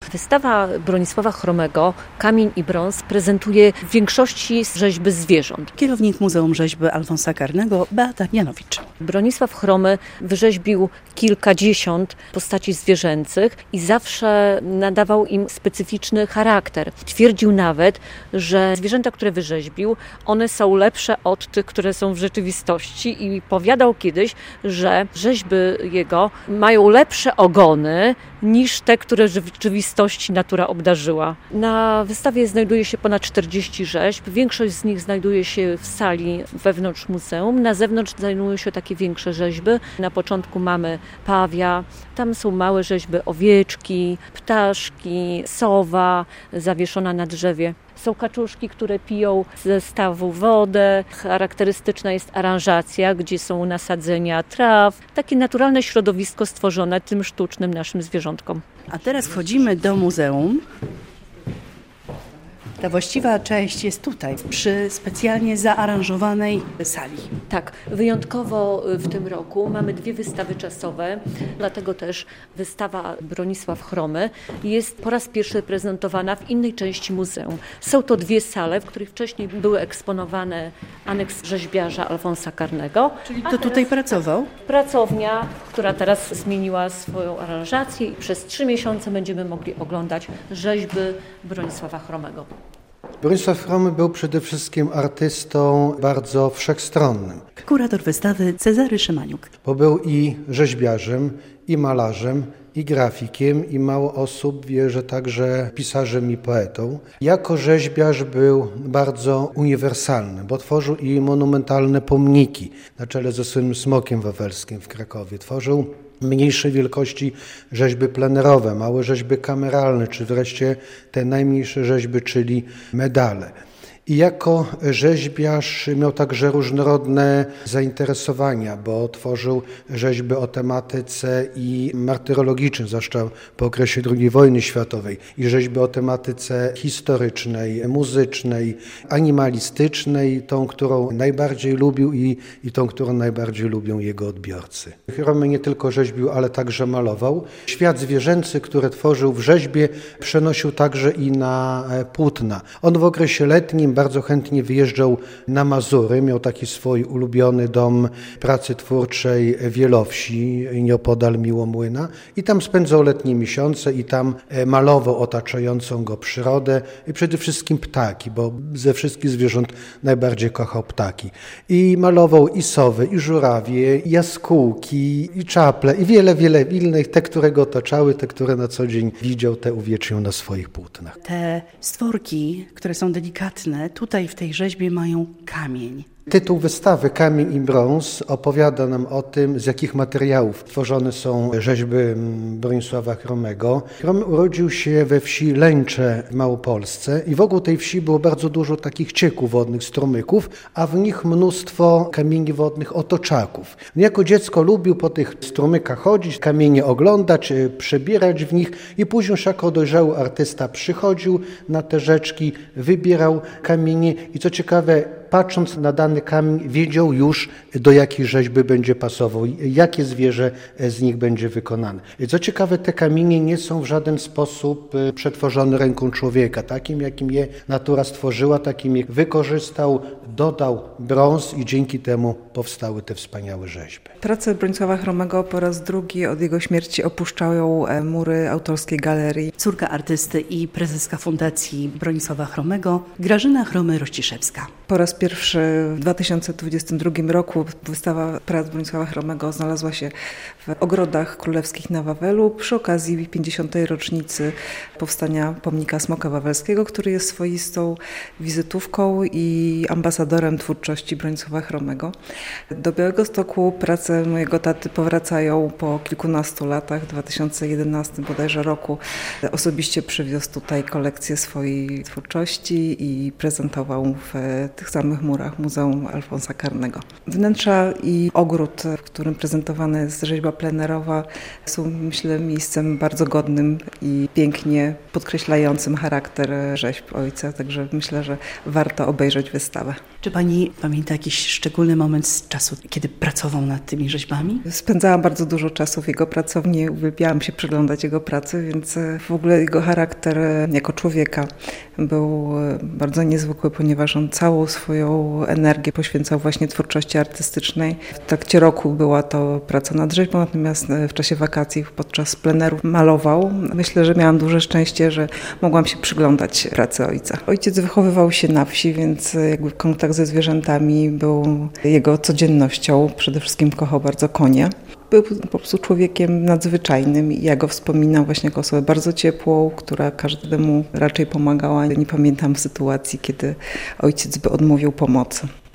Wystawa Bronisława Chromego Kamień i brąz prezentuje w większości rzeźby zwierząt. Kierownik Muzeum Rzeźby Alfonsa Karnego Beata Janowicz. Bronisław Chromy wyrzeźbił kilkadziesiąt postaci zwierzęcych i zawsze nadawał im specyficzny charakter. Twierdził nawet, że zwierzęta, które wyrzeźbił, one są lepsze od tych, które są w rzeczywistości i powiadał kiedyś, że rzeźby jego mają lepsze ogony niż te, które w rzeczywistości natura obdarzyła. Na wystawie znajduje się ponad 40 rzeźb. Większość z nich znajduje się w sali wewnątrz muzeum. Na zewnątrz znajdują się takie większe rzeźby. Na początku mamy pawia, tam są małe rzeźby owieczki, ptaszki, sowa zawieszona na drzewie. Są kaczuszki, które piją ze stawu wodę. Charakterystyczna jest aranżacja, gdzie są nasadzenia traw. Takie naturalne środowisko stworzone tym sztucznym naszym zwierzątkom. A teraz wchodzimy do muzeum. Ta właściwa część jest tutaj, przy specjalnie zaaranżowanej sali. Tak, wyjątkowo w tym roku mamy 2 wystawy czasowe, dlatego też wystawa Bronisław Chromy jest po raz pierwszy prezentowana w innej części muzeum. Są to 2 sale, w których wcześniej były eksponowane aneks rzeźbiarza Alfonsa Karnego. Czyli kto tutaj pracował? Pracownia, która teraz zmieniła swoją aranżację i przez 3 miesiące będziemy mogli oglądać rzeźby Bronisława Chromego. Bronisław Chromy był przede wszystkim artystą bardzo wszechstronnym. Kurator wystawy Cezary Szymaniuk. Bo był i rzeźbiarzem, i malarzem, i grafikiem, i mało osób wie, że także pisarzem i poetą. Jako rzeźbiarz był bardzo uniwersalny, bo tworzył i monumentalne pomniki na czele ze słynnym Smokiem Wawelskim w Krakowie. Tworzył mniejszej wielkości rzeźby plenerowe, małe rzeźby kameralne, czy wreszcie te najmniejsze rzeźby, czyli medale. I jako rzeźbiarz miał także różnorodne zainteresowania, bo tworzył rzeźby o tematyce i martyrologicznej, zwłaszcza po okresie II wojny światowej, i rzeźby o tematyce historycznej, muzycznej, animalistycznej, tą, którą najbardziej lubił i tą, którą najbardziej lubią jego odbiorcy. Chromy nie tylko rzeźbił, ale także malował. Świat zwierzęcy, który tworzył w rzeźbie, przenosił także i na płótna. On w okresie letnim bardzo chętnie wyjeżdżał na Mazury, miał taki swój ulubiony dom pracy twórczej w Wielowsi, nieopodal Miłomłyna, i tam spędzał letnie miesiące i tam malował otaczającą go przyrodę i przede wszystkim ptaki, bo ze wszystkich zwierząt najbardziej kochał ptaki. I malował i sowy, i żurawie, i jaskółki, i czaple, i wiele innych, te, które go otaczały, te, które na co dzień widział, te uwiecznił na swoich płótnach. Te stworki, które są delikatne, tutaj w tej rzeźbie mają kamień. Tytuł wystawy Kamień i brąz opowiada nam o tym, z jakich materiałów tworzone są rzeźby Bronisława Chromego. Chromy urodził się we wsi Lęcze w Małopolsce i wokół tej wsi było bardzo dużo takich cieków wodnych, strumyków, a w nich mnóstwo kamieni wodnych, otoczaków. Jako dziecko lubił po tych strumykach chodzić, kamienie oglądać, przebierać w nich i później już jako dojrzały artysta przychodził na te rzeczki, wybierał kamienie i co ciekawe, patrząc na dany kamień, wiedział już, do jakiej rzeźby będzie pasował, jakie zwierzę z nich będzie wykonane. Co ciekawe, te kamienie nie są w żaden sposób przetworzone ręką człowieka. Takim, jakim je natura stworzyła, takim je wykorzystał, dodał brąz i dzięki temu powstały te wspaniałe rzeźby. Prace Bronisława Chromego po raz drugi od jego śmierci opuszczają mury autorskiej galerii. Córka artysty i prezeska Fundacji Bronisława Chromego, Grażyna Chromy-Rościszewska. Po raz pierwszy w 2022 roku wystawa prac Bronisława Chromego znalazła się w ogrodach królewskich na Wawelu przy okazji 50. rocznicy powstania pomnika Smoka Wawelskiego, który jest swoistą wizytówką i ambasadorem twórczości Bronisława Chromego. Do Białegostoku prace mojego taty powracają po kilkunastu latach. W 2011 bodajże roku osobiście przywiózł tutaj kolekcję swojej twórczości i prezentował w tych samych samych murach Muzeum Alfonsa Karnego. Wnętrza i ogród, w którym prezentowana jest rzeźba plenerowa, są, myślę, miejscem bardzo godnym i pięknie podkreślającym charakter rzeźb ojca, także myślę, że warto obejrzeć wystawę. Czy pani pamięta jakiś szczególny moment z czasu, kiedy pracował nad tymi rzeźbami? Spędzałam bardzo dużo czasu w jego pracowni, uwielbiałam się przyglądać jego pracy, więc w ogóle jego charakter jako człowieka był bardzo niezwykły, ponieważ on całą swoją energię poświęcał właśnie twórczości artystycznej. W trakcie roku była to praca nad rzeźbą, natomiast w czasie wakacji podczas plenerów malował. Myślę, że miałam duże szczęście, że mogłam się przyglądać pracy ojca. Ojciec wychowywał się na wsi, więc jakby kontakt ze zwierzętami był jego codziennością. Przede wszystkim kochał bardzo konie. Był po prostu człowiekiem nadzwyczajnym i ja go wspominam właśnie jako osobę bardzo ciepłą, która każdemu raczej pomagała. Nie pamiętam sytuacji, kiedy ojciec by odmówił pomocy.